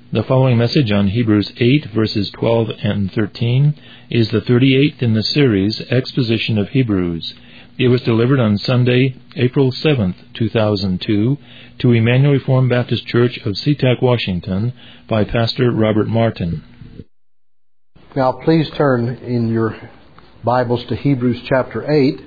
The following message on Hebrews 8, verses 12 and 13, is the 38th in the series, Exposition of Hebrews. It was delivered on Sunday, April 7th, 2002, to Emmanuel Reformed Baptist Church of SeaTac, Washington, by Pastor Robert Martin. Now please turn in your Bibles to Hebrews chapter 8.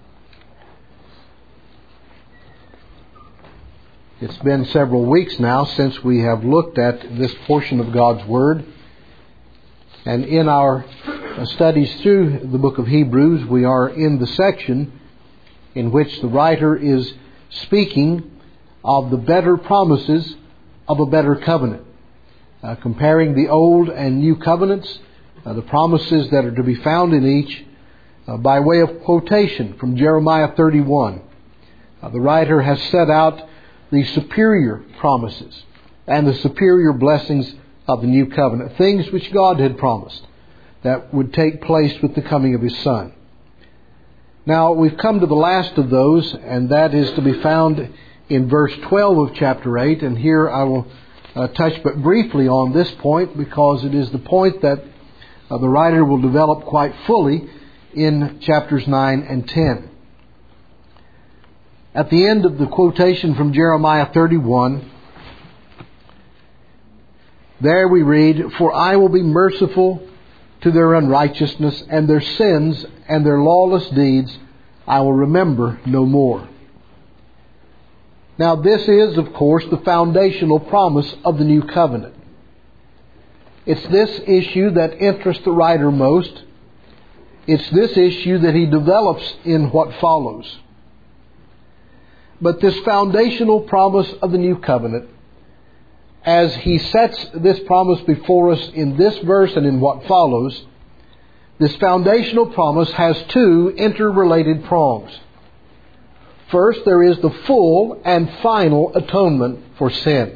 It's been several weeks now since we have looked at this portion of God's Word. And in our studies through the book of Hebrews, we are in the section in which the writer is speaking of the better promises of a better covenant. Comparing the old and new covenants, the promises that are to be found in each, by way of quotation from Jeremiah 31. The writer has set out the superior promises and the superior blessings of the new covenant, things which God had promised that would take place with the coming of His Son. Now, we've come to the last of those, and that is to be found in verse 12 of chapter 8, and here I will touch but briefly on this point because it is the point that the writer will develop quite fully in chapters 9 and 10. At the end of the quotation from Jeremiah 31, there we read, "For I will be merciful to their unrighteousness, and their sins and their lawless deeds I will remember no more." Now this is, of course, the foundational promise of the new covenant. It's this issue that interests the writer most. It's this issue that he develops in what follows. But this foundational promise of the new covenant, as he sets this promise before us in this verse and in what follows, this foundational promise has two interrelated prongs. First, there is the full and final atonement for sin.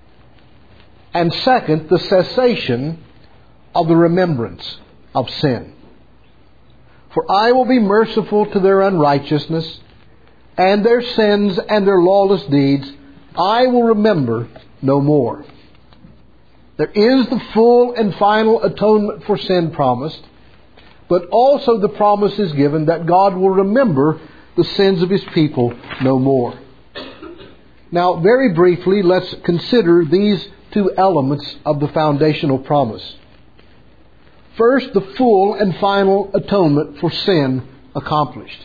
And second, the cessation of the remembrance of sin. "For I will be merciful to their unrighteousness, and their sins and their lawless deeds I will remember no more." There is the full and final atonement for sin promised, but also the promise is given that God will remember the sins of His people no more. Now, very briefly, let's consider these two elements of the foundational promise. First, the full and final atonement for sin accomplished.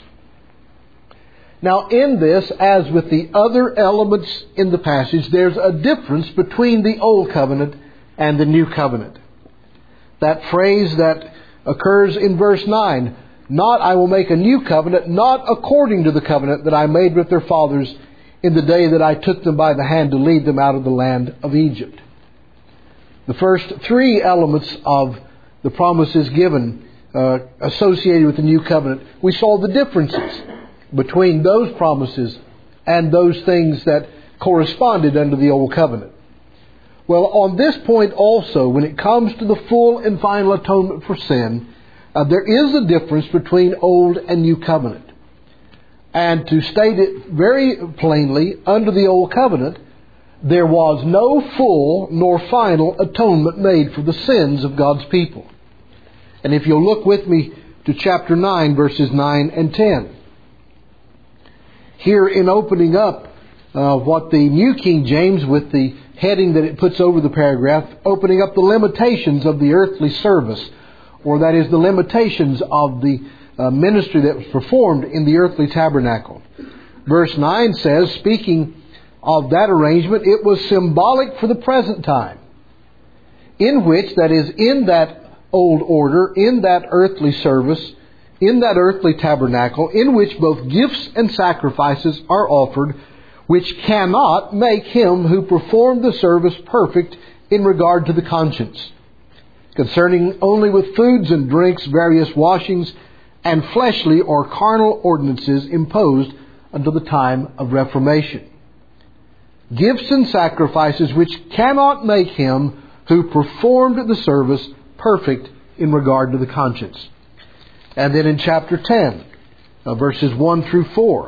Now, in this, as with the other elements in the passage, there's a difference between the Old Covenant and the New Covenant. That phrase that occurs in verse 9, "Not I will make a new covenant, not according to the covenant that I made with their fathers in the day that I took them by the hand to lead them out of the land of Egypt." The first three elements of the promises given associated with the new covenant, we saw the differences between those promises and those things that corresponded under the Old Covenant. Well, on this point also, when it comes to the full and final atonement for sin, there is a difference between Old and New Covenant. And to state it very plainly, under the Old Covenant, there was no full nor final atonement made for the sins of God's people. And if you'll look with me to chapter 9, verses 9 and 10. Here in opening up what the New King James, with the heading that it puts over the paragraph, opening up the limitations of the earthly service, or that is the limitations of the ministry that was performed in the earthly tabernacle. Verse 9 says, speaking of that arrangement, it was symbolic for the present time, in which, that is, in that old order, in that earthly service, in that earthly tabernacle, in which both gifts and sacrifices are offered, which cannot make him who performed the service perfect in regard to the conscience, concerning only with foods and drinks, various washings, and fleshly or carnal ordinances imposed until the time of Reformation. Gifts and sacrifices which cannot make him who performed the service perfect in regard to the conscience. And then in chapter 10, verses 1 through 4,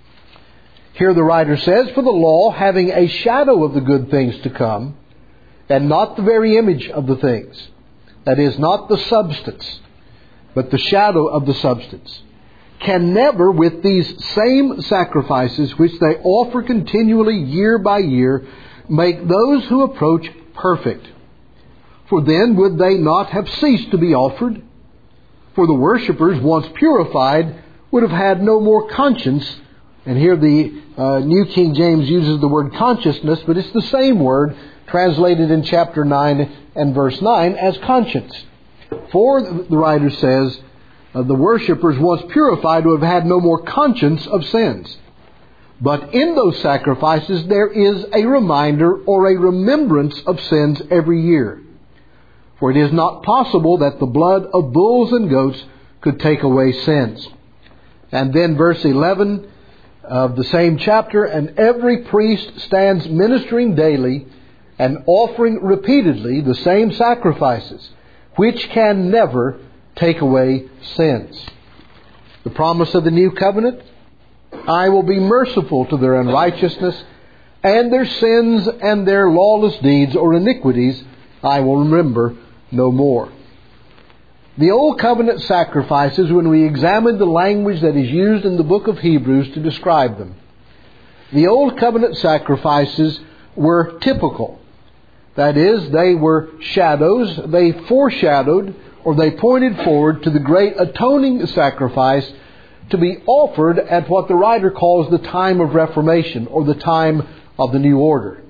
here the writer says, "For the law, having a shadow of the good things to come, and not the very image of the things. That is, not the substance, but the shadow of the substance, can never, with these same sacrifices which they offer continually year by year, make those who approach perfect. For then would they not have ceased to be offered? For the worshippers, once purified, would have had no more conscience. And here the New King James uses the word consciousness, but it's the same word translated in chapter 9 and verse 9 as conscience. For, the writer says, the worshippers, once purified, would have had no more conscience of sins. But in those sacrifices there is a reminder or a remembrance of sins every year. For it is not possible that the blood of bulls and goats could take away sins. And then verse 11 of the same chapter, and every priest stands ministering daily and offering repeatedly the same sacrifices, which can never take away sins. The promise of the new covenant, I will be merciful to their unrighteousness, and their sins and their lawless deeds or iniquities I will remember no more. The Old Covenant sacrifices, when we examine the language that is used in the book of Hebrews to describe them, the Old Covenant sacrifices were typical. That is, they were shadows. They foreshadowed, or they pointed forward to the great atoning sacrifice to be offered at what the writer calls the time of Reformation, or the time of the new order.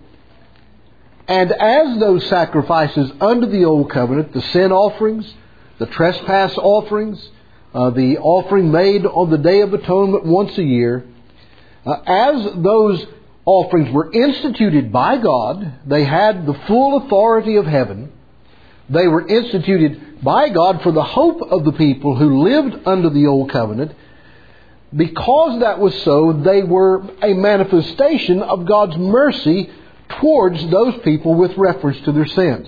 And as those sacrifices under the Old Covenant, the sin offerings, the trespass offerings, the offering made on the Day of Atonement once a year, as those offerings were instituted by God, they had the full authority of heaven. They were instituted by God for the hope of the people who lived under the Old Covenant. Because that was so, they were a manifestation of God's mercy towards those people with reference to their sins.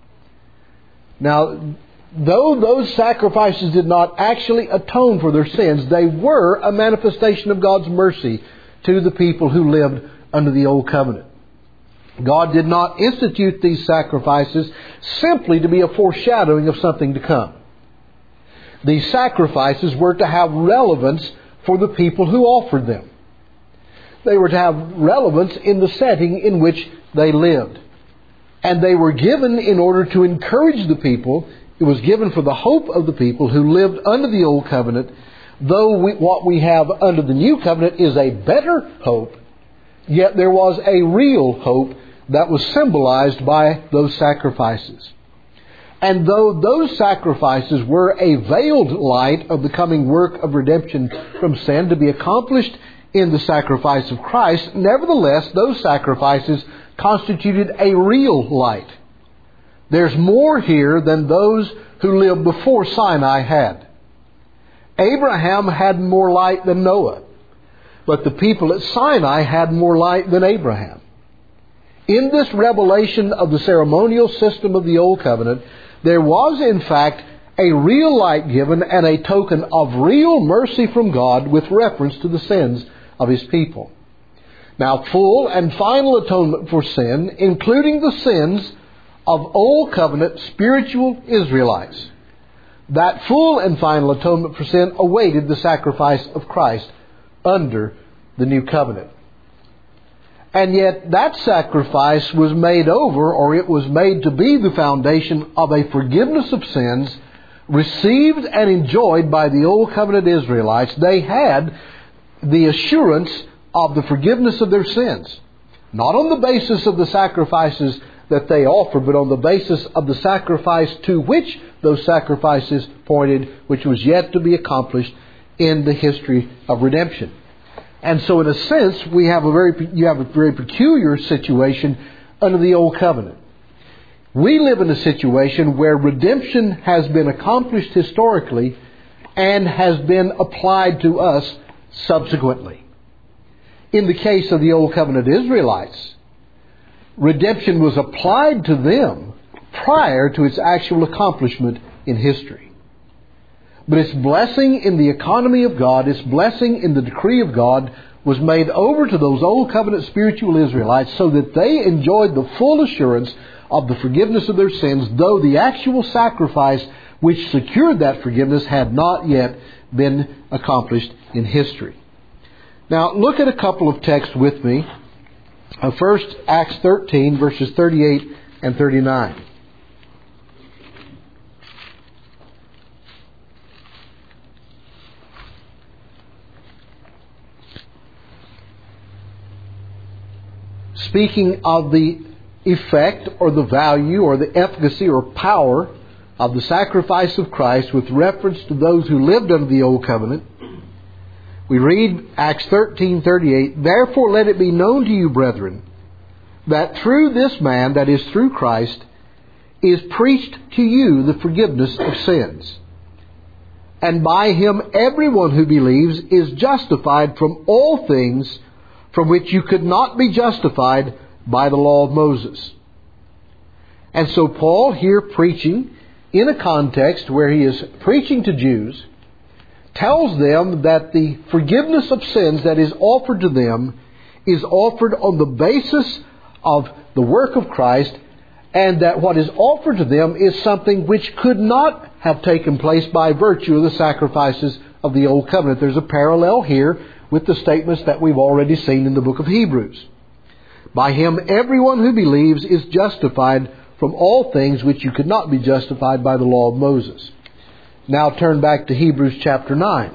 Now, though those sacrifices did not actually atone for their sins, they were a manifestation of God's mercy to the people who lived under the Old Covenant. God did not institute these sacrifices simply to be a foreshadowing of something to come. These sacrifices were to have relevance for the people who offered them. They were to have relevance in the setting in which they lived. And they were given in order to encourage the people. It was given for the hope of the people who lived under the Old Covenant, though what we have under the New Covenant is a better hope, yet there was a real hope that was symbolized by those sacrifices. And though those sacrifices were a veiled light of the coming work of redemption from sin to be accomplished in the sacrifice of Christ, nevertheless, those sacrifices constituted a real light. There's more here than those who lived before Sinai had. Abraham had more light than Noah, but the people at Sinai had more light than Abraham. In this revelation of the ceremonial system of the Old Covenant, there was in fact a real light given and a token of real mercy from God with reference to the sins of His people. Now, full and final atonement for sin, including the sins of Old Covenant spiritual Israelites. That full and final atonement for sin awaited the sacrifice of Christ under the New Covenant. And yet that sacrifice was made over, or it was made to be the foundation of a forgiveness of sins received and enjoyed by the Old Covenant Israelites. They had the assurance of the forgiveness of their sins, not on the basis of the sacrifices that they offered, but on the basis of the sacrifice to which those sacrifices pointed, which was yet to be accomplished in the history of redemption. And so in a sense, you have a very peculiar situation under the Old Covenant. We live in a situation where redemption has been accomplished historically and has been applied to us subsequently. In the case of the Old Covenant Israelites, redemption was applied to them prior to its actual accomplishment in history. But its blessing in the economy of God, its blessing in the decree of God, was made over to those Old Covenant spiritual Israelites so that they enjoyed the full assurance of the forgiveness of their sins, though the actual sacrifice which secured that forgiveness had not yet been accomplished in history. Now, look at a couple of texts with me. First, Acts 13, verses 38 and 39. Speaking of the effect or the value or the efficacy or power of the sacrifice of Christ with reference to those who lived under the Old Covenant, we read Acts 13:38, "Therefore let it be known to you, brethren, that through this man, that is through Christ, is preached to you the forgiveness of sins. And by him everyone who believes is justified from all things from which you could not be justified by the law of Moses." And so Paul, here preaching in a context where he is preaching to Jews, tells them that the forgiveness of sins that is offered to them is offered on the basis of the work of Christ, and that what is offered to them is something which could not have taken place by virtue of the sacrifices of the Old Covenant. There's a parallel here with the statements that we've already seen in the book of Hebrews. By him everyone who believes is justified from all things which you could not be justified by the law of Moses. Now turn back to Hebrews chapter 9.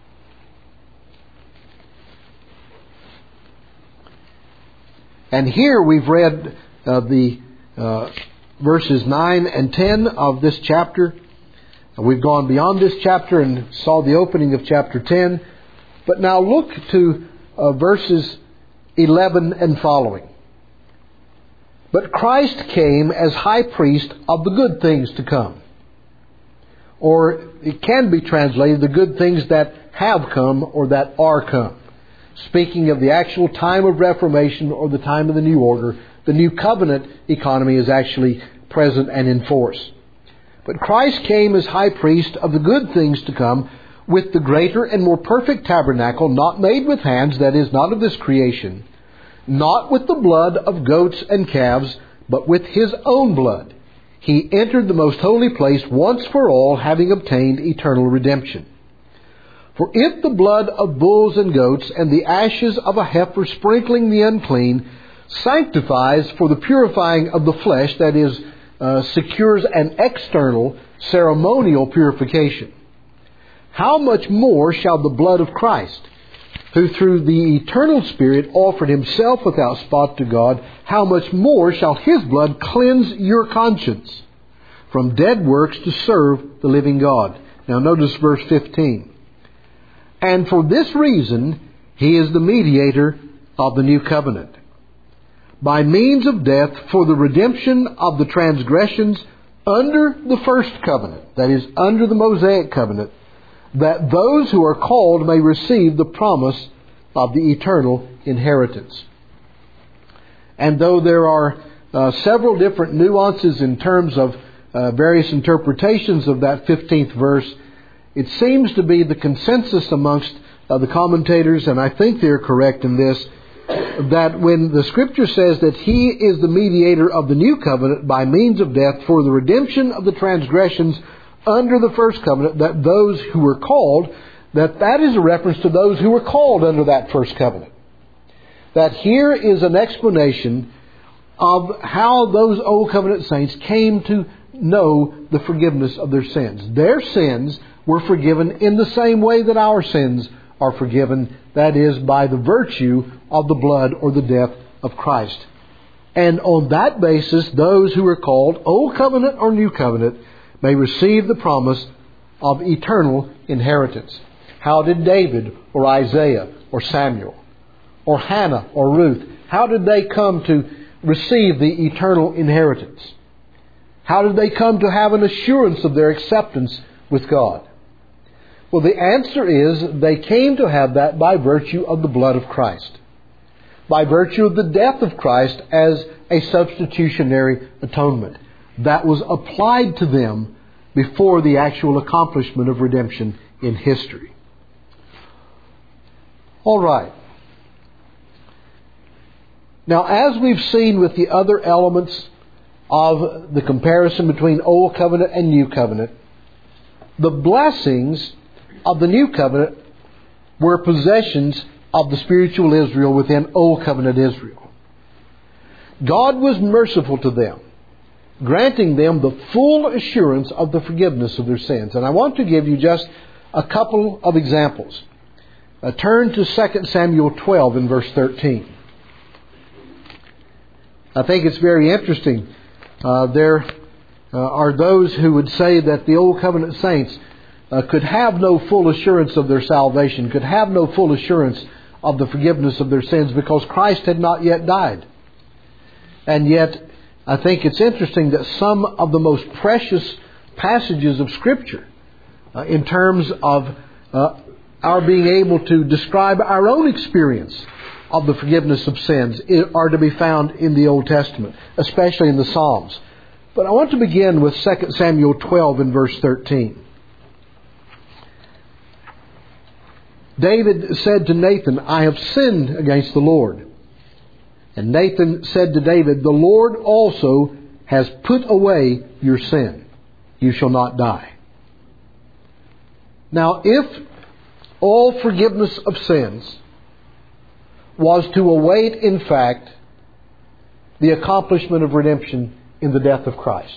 And here we've read the verses 9 and 10 of this chapter. We've gone beyond this chapter and saw the opening of chapter 10. But now look to verses 11 and following. "But Christ came as high priest of the good things to come." Or it can be translated, the good things that have come or that are come. Speaking of the actual time of Reformation or the time of the New Order, the New Covenant economy is actually present and in force. "But Christ came as high priest of the good things to come, with the greater and more perfect tabernacle, not made with hands, that is, not of this creation, not with the blood of goats and calves, but with his own blood. He entered the most holy place once for all, having obtained eternal redemption. For if the blood of bulls and goats and the ashes of a heifer sprinkling the unclean sanctifies for the purifying of the flesh, that is, secures an external ceremonial purification, how much more shall the blood of Christ, who through the eternal Spirit offered himself without spot to God, how much more shall his blood cleanse your conscience from dead works to serve the living God." Now notice verse 15. "And for this reason he is the mediator of the new covenant, by means of death for the redemption of the transgressions under the first covenant," that is, under the Mosaic covenant, "that those who are called may receive the promise of the eternal inheritance." And though there are several different nuances in terms of various interpretations of that 15th verse, it seems to be the consensus amongst the commentators, and I think they're correct in this, that when the Scripture says that he is the mediator of the new covenant by means of death for the redemption of the transgressions under the first covenant, that those who were called, that is a reference to those who were called under that first covenant. That here is an explanation of how those Old Covenant saints came to know the forgiveness of their sins. Their sins were forgiven in the same way that our sins are forgiven, that is, by the virtue of the blood or the death of Christ. And on that basis, those who are called, Old Covenant or New Covenant, may receive the promise of eternal inheritance. How did David or Isaiah or Samuel or Hannah or Ruth, how did they come to receive the eternal inheritance? How did they come to have an assurance of their acceptance with God? Well, the answer is they came to have that by virtue of the blood of Christ, by virtue of the death of Christ as a substitutionary atonement that was applied to them before the actual accomplishment of redemption in history. All right. Now, as we've seen with the other elements of the comparison between Old Covenant and New Covenant, the blessings of the New Covenant were possessions of the spiritual Israel within Old Covenant Israel. God was merciful to them, granting them the full assurance of the forgiveness of their sins. And I want to give you just a couple of examples. Turn to 2 Samuel 12 in verse 13. I think it's very interesting. There are those who would say that the Old Covenant saints could have no full assurance of their salvation, could have no full assurance of the forgiveness of their sins because Christ had not yet died. And yet, I think it's interesting that some of the most precious passages of Scripture, in terms of our being able to describe our own experience of the forgiveness of sins, are to be found in the Old Testament, especially in the Psalms. But I want to begin with 2 Samuel 12 and verse 13. David said to Nathan, "I have sinned against the Lord." And Nathan said to David, "The Lord also has put away your sin. You shall not die." Now, if all forgiveness of sins was to await, in fact, the accomplishment of redemption in the death of Christ,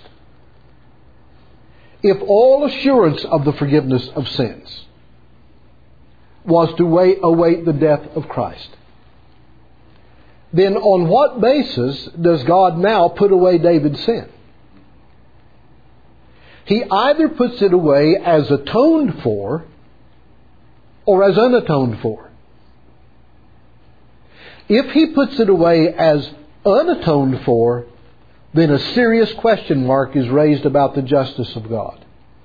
if all assurance of the forgiveness of sins was to await the death of Christ, then on what basis does God now put away David's sin? He either puts it away as atoned for or as unatoned for. If He puts it away as unatoned for, then a serious question mark is raised about the justice of God.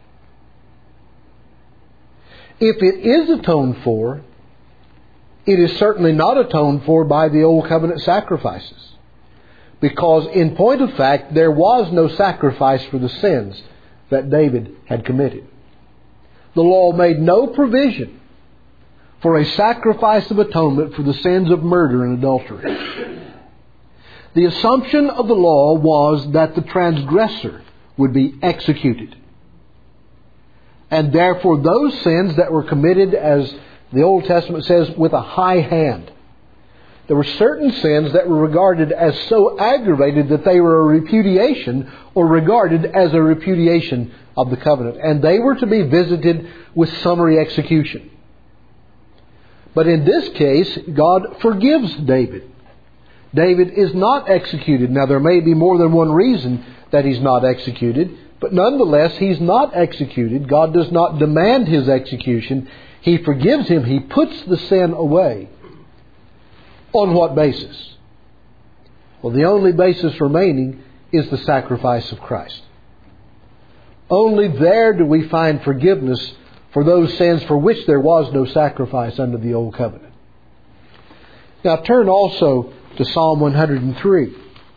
If it is atoned for, it is certainly not atoned for by the Old Covenant sacrifices. Because in point of fact, there was no sacrifice for the sins that David had committed. The law made no provision for a sacrifice of atonement for the sins of murder and adultery. The assumption of the law was that the transgressor would be executed. And therefore those sins that were committed, as the Old Testament says, with a high hand. There were certain sins that were regarded as so aggravated that they were a repudiation, or regarded as a repudiation of the covenant. And they were to be visited with summary execution. But in this case, God forgives David. David is not executed. Now, there may be more than one reason that he's not executed, but nonetheless, he's not executed. God does not demand his execution. He forgives him. He puts the sin away. On what basis? Well, the only basis remaining is the sacrifice of Christ. Only there do we find forgiveness for those sins for which there was no sacrifice under the Old Covenant. Now turn also to Psalm 103.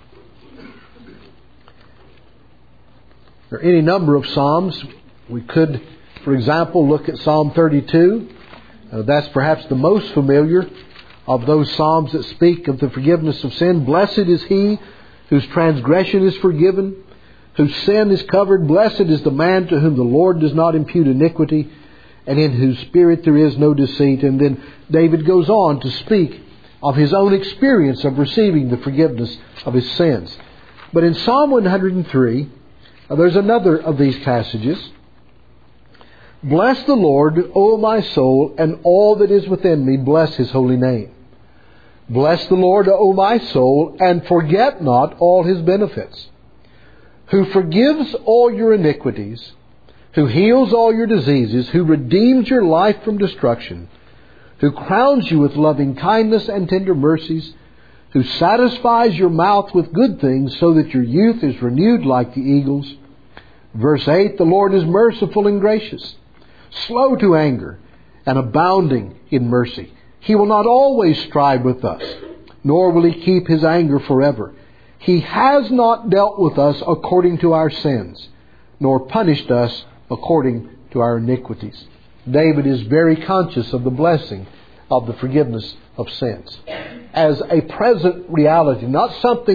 There are any number of Psalms. We could, for example, look at Psalm 32. That's perhaps the most familiar of those Psalms that speak of the forgiveness of sin. Blessed is he whose transgression is forgiven, whose sin is covered. Blessed is the man to whom the Lord does not impute iniquity, and in whose spirit there is no deceit. And then David goes on to speak of his own experience of receiving the forgiveness of his sins. But in Psalm 103, there's another of these passages. Bless the Lord, O my soul, and all that is within me, bless His holy name. Bless the Lord, O my soul, and forget not all His benefits, who forgives all your iniquities, who heals all your diseases, who redeems your life from destruction, who crowns you with loving kindness and tender mercies, who satisfies your mouth with good things so that your youth is renewed like the eagles. Verse 8, the Lord is merciful and gracious, slow to anger, and abounding in mercy. He will not always strive with us, nor will He keep His anger forever. He has not dealt with us according to our sins, nor punished us according to our iniquities. David is very conscious of the blessing of the forgiveness of sins as a present reality, not something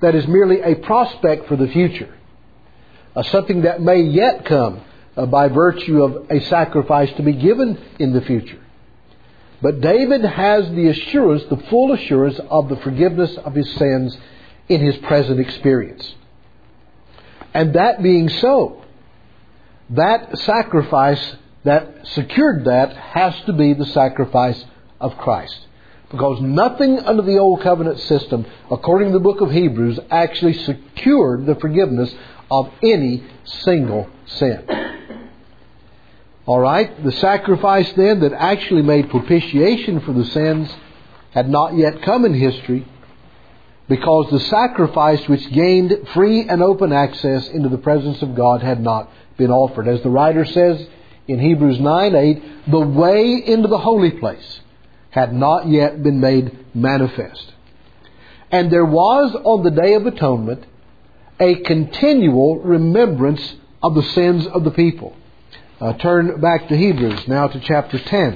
that is merely a prospect for the future, something that may yet come by virtue of a sacrifice to be given in the future. But David has the assurance, the full assurance of the forgiveness of his sins in his present experience. And that being so, that sacrifice that secured that has to be the sacrifice of Christ. Because nothing under the Old Covenant system, according to the book of Hebrews, actually secured the forgiveness of any single sin. All right, the sacrifice then that actually made propitiation for the sins had not yet come in history, because the sacrifice which gained free and open access into the presence of God had not been offered. As the writer says in Hebrews 9:8, the way into the holy place had not yet been made manifest. And there was on the Day of Atonement a continual remembrance of the sins of the people. Turn back to Hebrews, now to chapter 10.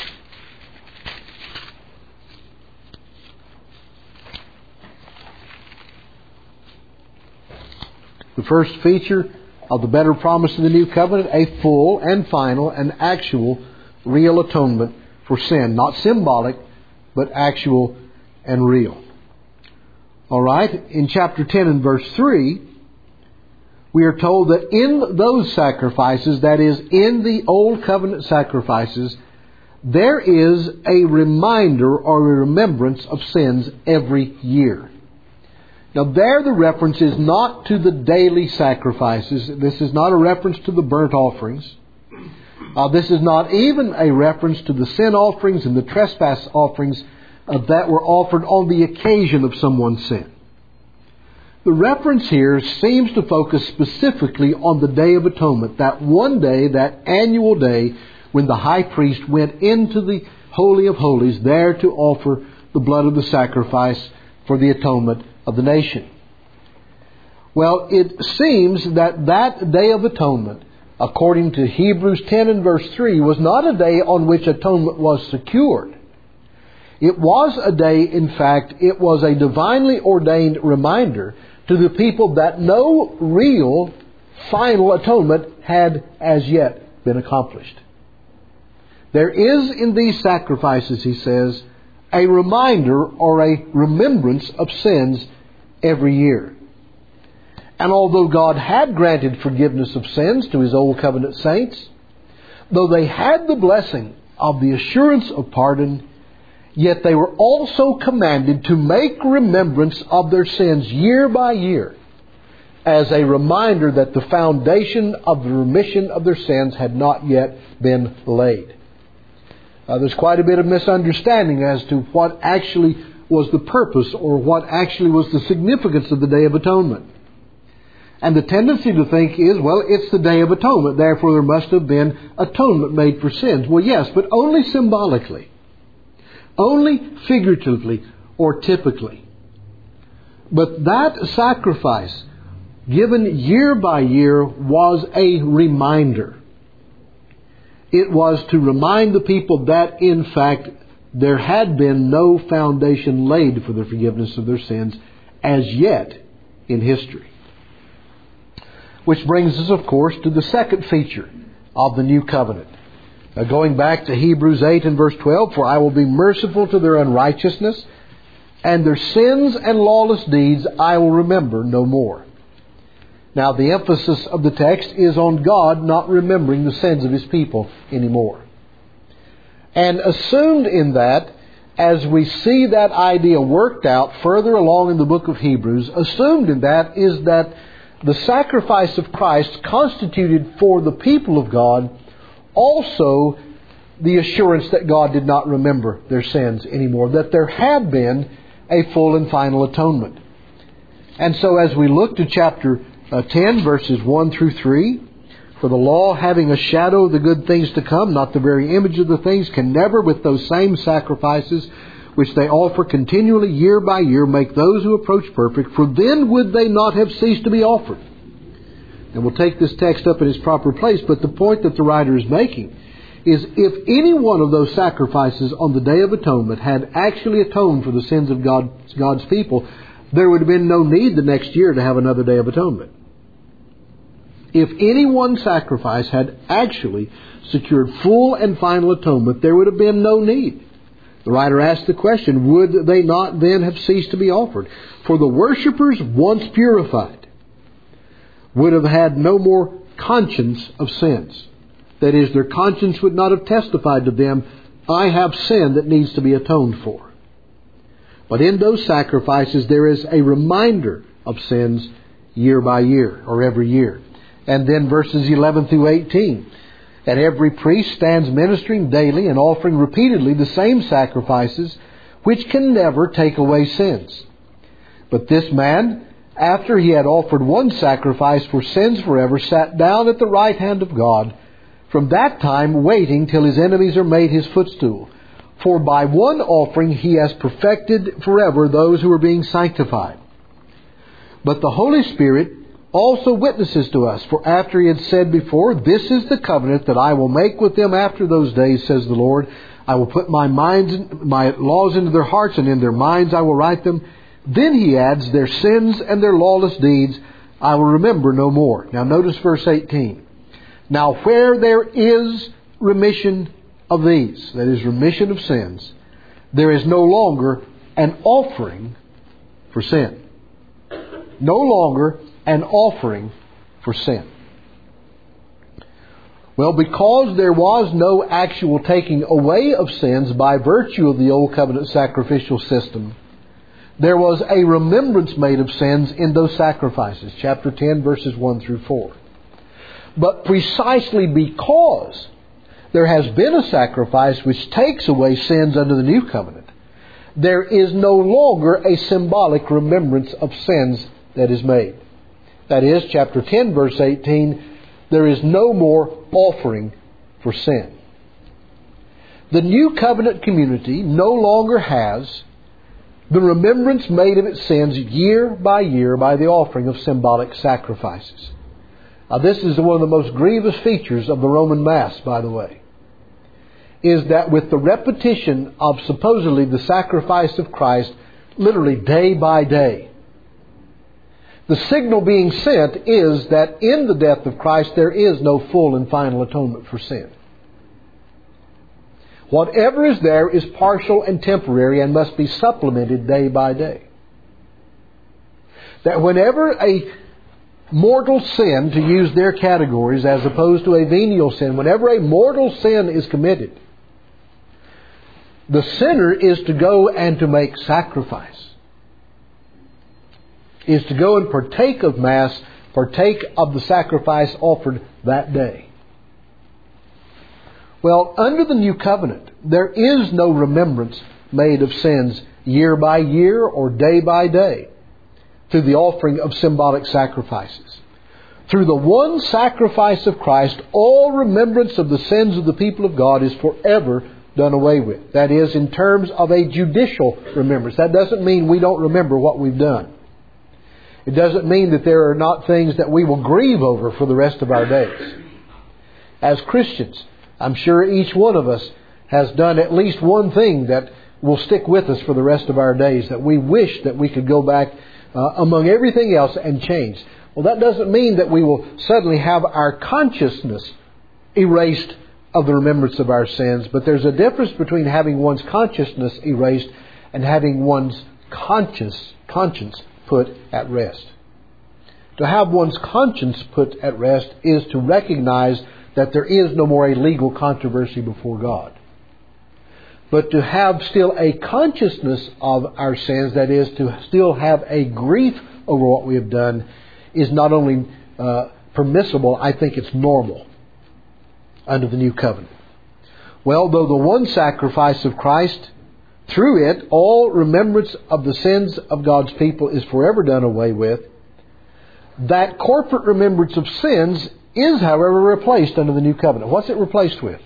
The first feature of the better promise of the New Covenant, a full and final and actual real atonement for sin. Not symbolic, but actual and real. All right, in chapter 10 and verse 3, we are told that in those sacrifices, that is, in the Old Covenant sacrifices, there is a reminder or a remembrance of sins every year. Now there the reference is not to the daily sacrifices. This is not a reference to the burnt offerings. This is not even a reference to the sin offerings and the trespass offerings that were offered on the occasion of someone's sin. The reference here seems to focus specifically on the Day of Atonement, that one day, that annual day, when the high priest went into the Holy of Holies there to offer the blood of the sacrifice for the atonement of the nation. Well, it seems that that Day of Atonement, according to Hebrews 10 and verse 3, was not a day on which atonement was secured. It was a day, in fact, it was a divinely ordained reminder to the people that no real final atonement had as yet been accomplished. There is in these sacrifices, he says, a reminder or a remembrance of sins every year. And although God had granted forgiveness of sins to His Old Covenant saints, though they had the blessing of the assurance of pardon, yet they were also commanded to make remembrance of their sins year by year, as a reminder that the foundation of the remission of their sins had not yet been laid. There's quite a bit of misunderstanding as to what actually was the purpose or what actually was the significance of the Day of Atonement. And the tendency to think is, well, it's the Day of Atonement, therefore there must have been atonement made for sins. Well, yes, but only symbolically. Only figuratively or typically. But that sacrifice, given year by year, was a reminder. It was to remind the people that, in fact, there had been no foundation laid for the forgiveness of their sins as yet in history. Which brings us, of course, to the second feature of the New Covenant. Going back to Hebrews 8 and verse 12, "For I will be merciful to their unrighteousness, and their sins and lawless deeds I will remember no more." Now, the emphasis of the text is on God not remembering the sins of His people anymore. And assumed in that, as we see that idea worked out further along in the book of Hebrews, assumed in that is that the sacrifice of Christ constituted for the people of God also the assurance that God did not remember their sins anymore, that there had been a full and final atonement. And so as we look to chapter 10, verses 1 through 3, "For the law, having a shadow of the good things to come, not the very image of the things, can never with those same sacrifices which they offer continually year by year make those who approach perfect, for then would they not have ceased to be offered." And we'll take this text up in its proper place, but the point that the writer is making is if any one of those sacrifices on the Day of Atonement had actually atoned for the sins of God's people, there would have been no need the next year to have another Day of Atonement. If any one sacrifice had actually secured full and final atonement, there would have been no need. The writer asked the question, would they not then have ceased to be offered? For the worshippers, once purified, would have had no more conscience of sins. That is, their conscience would not have testified to them, I have sin that needs to be atoned for. But in those sacrifices, there is a reminder of sins year by year, or every year. And then verses 11 through 18. And every priest stands ministering daily and offering repeatedly the same sacrifices, which can never take away sins. But this man, after he had offered one sacrifice for sins forever, sat down at the right hand of God, from that time waiting till his enemies are made his footstool. For by one offering he has perfected forever those who are being sanctified. But the Holy Spirit also witnesses to us, for after he had said before, this is the covenant that I will make with them after those days, says the Lord. I will put my laws into their hearts, and in their minds I will write them. Then he adds, their sins and their lawless deeds I will remember no more. Now notice verse 18. Now where there is remission of these, that is, remission of sins, there is no longer an offering for sin. No longer an offering for sin. Well, because there was no actual taking away of sins by virtue of the Old Covenant sacrificial system, there was a remembrance made of sins in those sacrifices. Chapter 10, verses 1 through 4. But precisely because there has been a sacrifice which takes away sins under the New Covenant, there is no longer a symbolic remembrance of sins that is made. That is, chapter 10, verse 18, there is no more offering for sin. The New Covenant community no longer has the remembrance made of its sins year by year by the offering of symbolic sacrifices. Now, this is one of the most grievous features of the Roman Mass, by the way, is that with the repetition of supposedly the sacrifice of Christ, literally day by day, the signal being sent is that in the death of Christ there is no full and final atonement for sin. Whatever is there is partial and temporary and must be supplemented day by day. That whenever a mortal sin, to use their categories as opposed to a venial sin, whenever a mortal sin is committed, the sinner is to go and to make sacrifice. Is to go and partake of Mass, partake of the sacrifice offered that day. Well, under the New Covenant, there is no remembrance made of sins year by year or day by day through the offering of symbolic sacrifices. Through the one sacrifice of Christ, all remembrance of the sins of the people of God is forever done away with. That is, in terms of a judicial remembrance. That doesn't mean we don't remember what we've done. It doesn't mean that there are not things that we will grieve over for the rest of our days. As Christians, I'm sure each one of us has done at least one thing that will stick with us for the rest of our days, that we wish that we could go back among everything else and change. Well, that doesn't mean that we will suddenly have our consciousness erased of the remembrance of our sins, but there's a difference between having one's consciousness erased and having one's conscience put at rest. To have one's conscience put at rest is to recognize that there is no more a legal controversy before God. But to have still a consciousness of our sins, that is, to still have a grief over what we have done, is not only permissible, I think it's normal under the New Covenant. Well, though the one sacrifice of Christ, through it, all remembrance of the sins of God's people is forever done away with, that corporate remembrance of sins is, however, replaced under the New Covenant. What's it replaced with?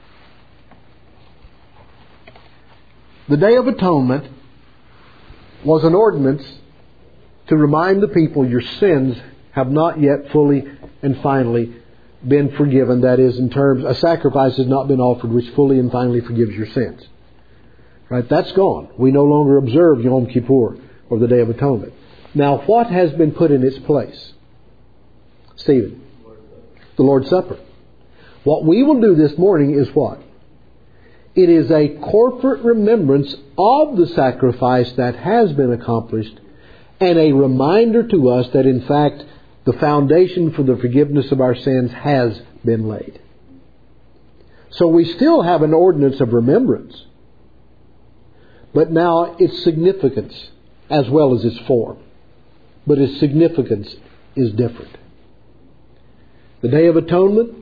The Day of Atonement was an ordinance to remind the people your sins have not yet fully and finally been forgiven. That is, in terms, a sacrifice has not been offered which fully and finally forgives your sins. Right? That's gone. We no longer observe Yom Kippur. or the Day of Atonement. Now, what has been put in its place? Stephen? The Lord's Supper. What we will do this morning is what? It is a corporate remembrance of the sacrifice that has been accomplished, and a reminder to us that in fact the foundation for the forgiveness of our sins has been laid. So we still have an ordinance of remembrance, but now its significance as well as its form. But its significance is different. The Day of Atonement,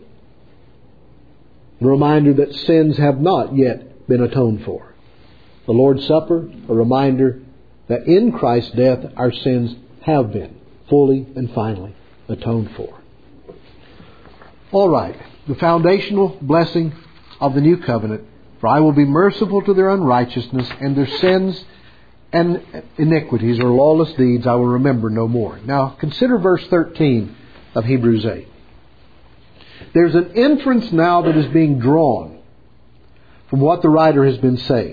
a reminder that sins have not yet been atoned for. The Lord's Supper, a reminder that in Christ's death our sins have been fully and finally atoned for. All right, the foundational blessing of the new covenant: for I will be merciful to their unrighteousness, and their sins and iniquities or lawless deeds I will remember no more. Now consider verse 13 of Hebrews 8. There's an inference now that is being drawn from what the writer has been saying.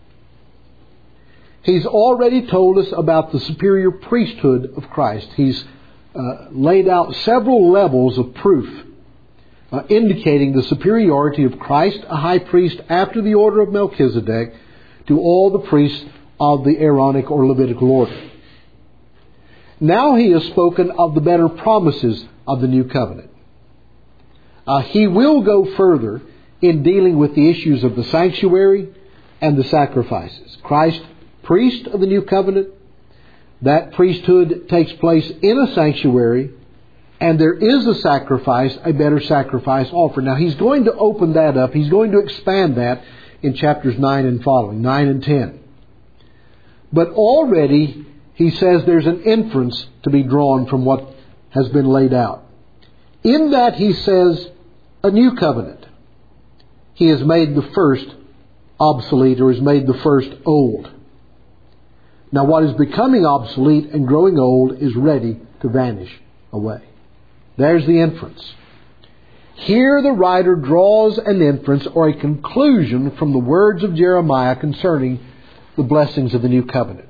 He's already told us about the superior priesthood of Christ. He's laid out several levels of proof indicating the superiority of Christ, a high priest after the order of Melchizedek, to all the priests of the Aaronic or Levitical order. Now he has spoken of the better promises of the new covenant. He will go further in dealing with the issues of the sanctuary and the sacrifices. Christ, priest of the new covenant, that priesthood takes place in a sanctuary, and there is a sacrifice, a better sacrifice offered. Now he's going to open that up. He's going to expand that in chapters 9 and following, 9 and 10. But already he says there's an inference to be drawn from what has been laid out. In that he says a new covenant. He has made the first obsolete, or has made the first old. Now what is becoming obsolete and growing old is ready to vanish away. There's the inference. Here the writer draws an inference or a conclusion from the words of Jeremiah concerning the blessings of the new covenant.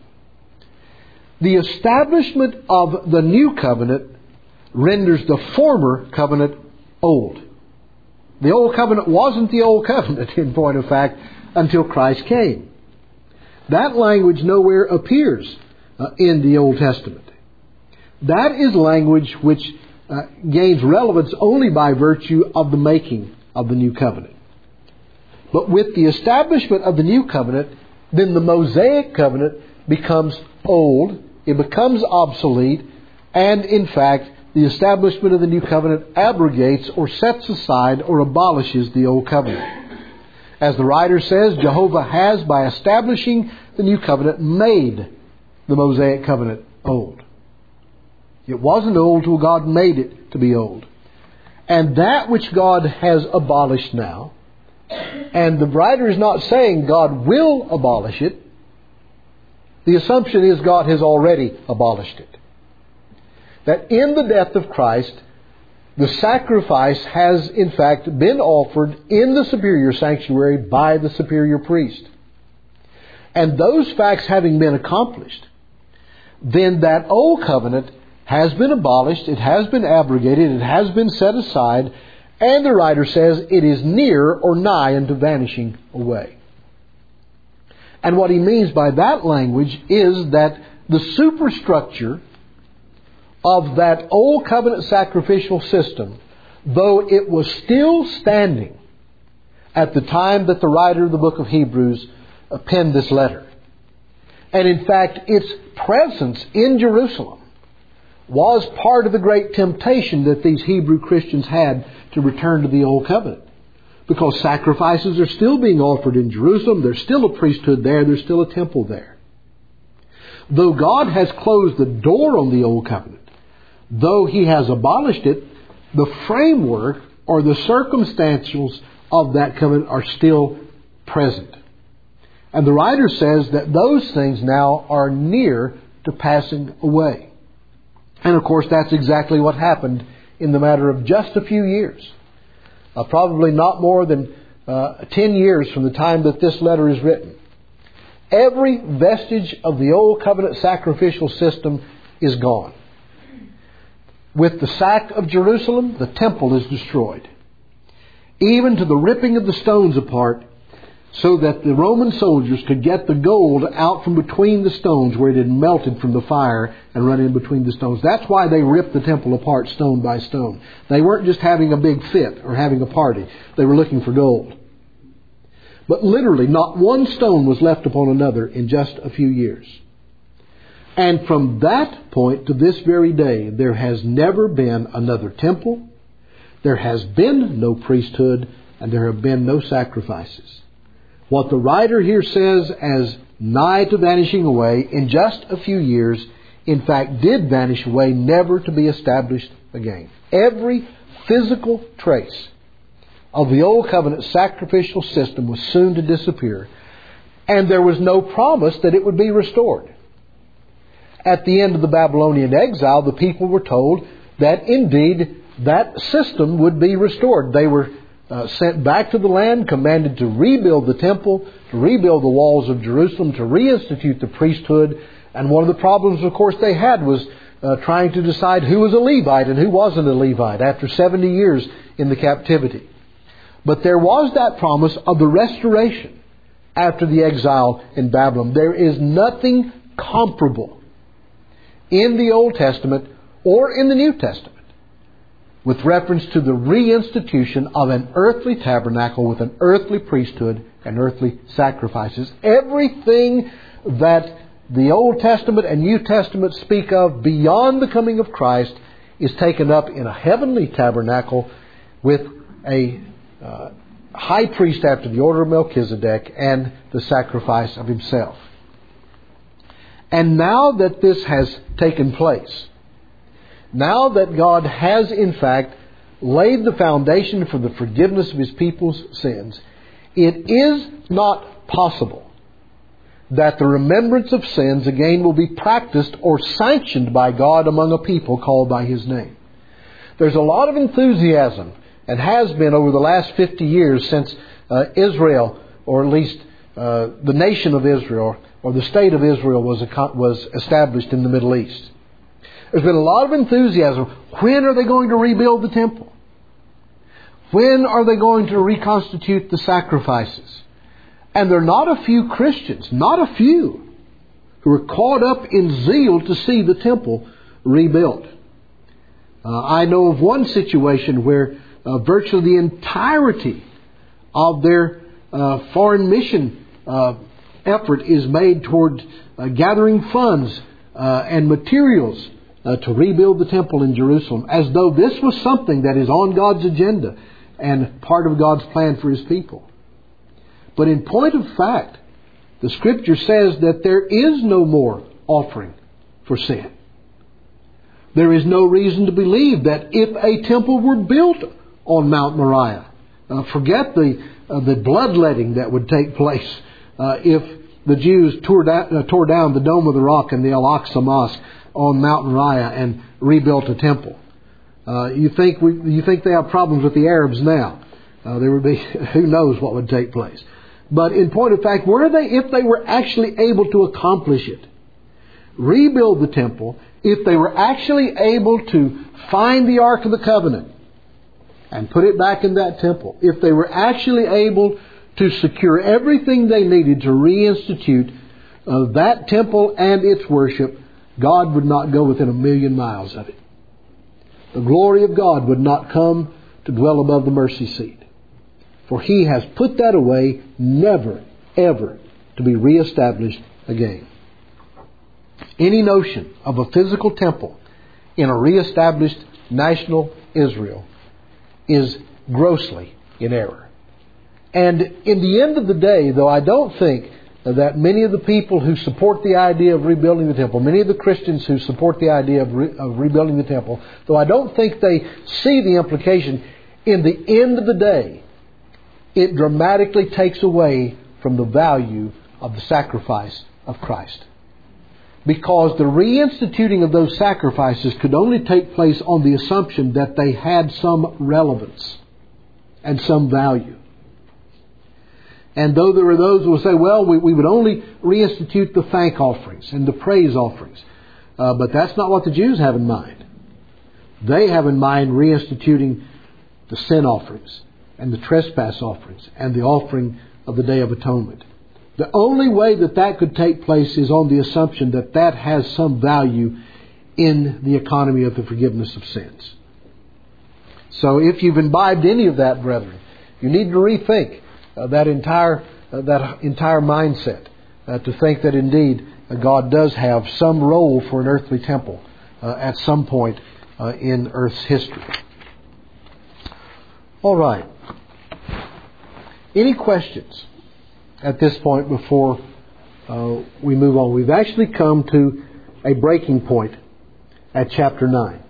The establishment of the new covenant renders the former covenant old. The old covenant wasn't the old covenant, in point of fact, until Christ came. That language nowhere appears in the Old Testament. That is language which gains relevance only by virtue of the making of the new covenant. But with the establishment of the new covenant, then the Mosaic covenant becomes old, it becomes obsolete, and in fact, the establishment of the new covenant abrogates or sets aside or abolishes the old covenant. As the writer says, Jehovah has, by establishing the new covenant, made the Mosaic covenant old. It wasn't old till God made it to be old. And that which God has abolished now, and the writer is not saying God will abolish it, the assumption is God has already abolished it. That in the death of Christ, the sacrifice has in fact been offered in the superior sanctuary by the superior priest. And those facts having been accomplished, then that old covenant has been abolished, it has been abrogated, it has been set aside, and the writer says it is near or nigh unto vanishing away. And what he means by that language is that the superstructure of that old covenant sacrificial system, though it was still standing at the time that the writer of the book of Hebrews penned this letter, and in fact its presence in Jerusalem was part of the great temptation that these Hebrew Christians had to return to the old covenant. Because sacrifices are still being offered in Jerusalem, there's still a priesthood there, there's still a temple there. Though God has closed the door on the old covenant, though He has abolished it, the framework or the circumstantials of that covenant are still present. And the writer says that those things now are near to passing away. And of course that's exactly what happened in the matter of just a few years. Probably not more than 10 years from the time that this letter is written. Every vestige of the Old Covenant sacrificial system is gone. With the sack of Jerusalem, the temple is destroyed, even to the ripping of the stones apart, so that the Roman soldiers could get the gold out from between the stones where it had melted from the fire and run in between the stones. That's why they ripped the temple apart stone by stone. They weren't just having a big fit or having a party. They were looking for gold. But literally, not one stone was left upon another in just a few years. And from that point to this very day, there has never been another temple, there has been no priesthood, and there have been no sacrifices. What the writer here says as nigh to vanishing away in just a few years, in fact did vanish away, never to be established again. Every physical trace of the Old Covenant sacrificial system was soon to disappear, and there was no promise that it would be restored. At the end of the Babylonian exile, the people were told that indeed that system would be restored. They were sent back to the land, commanded to rebuild the temple, to rebuild the walls of Jerusalem, to reinstitute the priesthood. And one of the problems, of course, they had was trying to decide who was a Levite and who wasn't a Levite after 70 years in the captivity. But there was that promise of the restoration after the exile in Babylon. There is nothing comparable in the Old Testament or in the New Testament with reference to the reinstitution of an earthly tabernacle with an earthly priesthood and earthly sacrifices. Everything that the Old Testament and New Testament speak of beyond the coming of Christ is taken up in a heavenly tabernacle with a high priest after the order of Melchizedek and the sacrifice of himself. And now that this has taken place, now that God has in fact laid the foundation for the forgiveness of His people's sins, it is not possible that the remembrance of sins again will be practiced or sanctioned by God among a people called by His name. There's a lot of enthusiasm, and has been over the last 50 years since Israel, or at least the nation of Israel, or the state of Israel was established in the Middle East. There's been a lot of enthusiasm. When are they going to rebuild the temple? When are they going to reconstitute the sacrifices? And there are not a few Christians, not a few, who are caught up in zeal to see the temple rebuilt. I know of one situation where virtually the entirety of their foreign mission effort is made toward gathering funds and materials to rebuild the temple in Jerusalem, as though this was something that is on God's agenda and part of God's plan for His people. But in point of fact, the Scripture says that there is no more offering for sin. There is no reason to believe that if a temple were built on Mount Moriah, forget the bloodletting that would take place if the Jews tore down the Dome of the Rock and the Al-Aqsa Mosque on Mount Moriah and rebuilt a temple. You think they have problems with the Arabs now? There would be who knows what would take place. But in point of fact, if they were actually able to accomplish it, rebuild the temple, if they were actually able to find the Ark of the Covenant and put it back in that temple, if they were actually able to secure everything they needed to reinstitute that temple and its worship, God would not go within 1,000,000 miles of it. The glory of God would not come to dwell above the mercy seat. For He has put that away, never, ever to be reestablished again. Any notion of a physical temple in a reestablished national Israel is grossly in error. And in the end of the day, though I don't think that many of the people who support the idea of rebuilding the temple, many of the Christians who support the idea of rebuilding the temple, though I don't think they see the implication, in the end of the day, it dramatically takes away from the value of the sacrifice of Christ. Because the reinstituting of those sacrifices could only take place on the assumption that they had some relevance and some value. And though there are those who will say, well, we would only reinstitute the thank offerings and the praise offerings. But that's not what the Jews have in mind. They have in mind reinstituting the sin offerings and the trespass offerings and the offering of the Day of Atonement. The only way that could take place is on the assumption that that has some value in the economy of the forgiveness of sins. So if you've imbibed any of that, brethren, you need to rethink that entire mindset to think that indeed God does have some role for an earthly temple at some point in Earth's history. All right. Any questions at this point before we move on? We've actually come to a breaking point at chapter 9.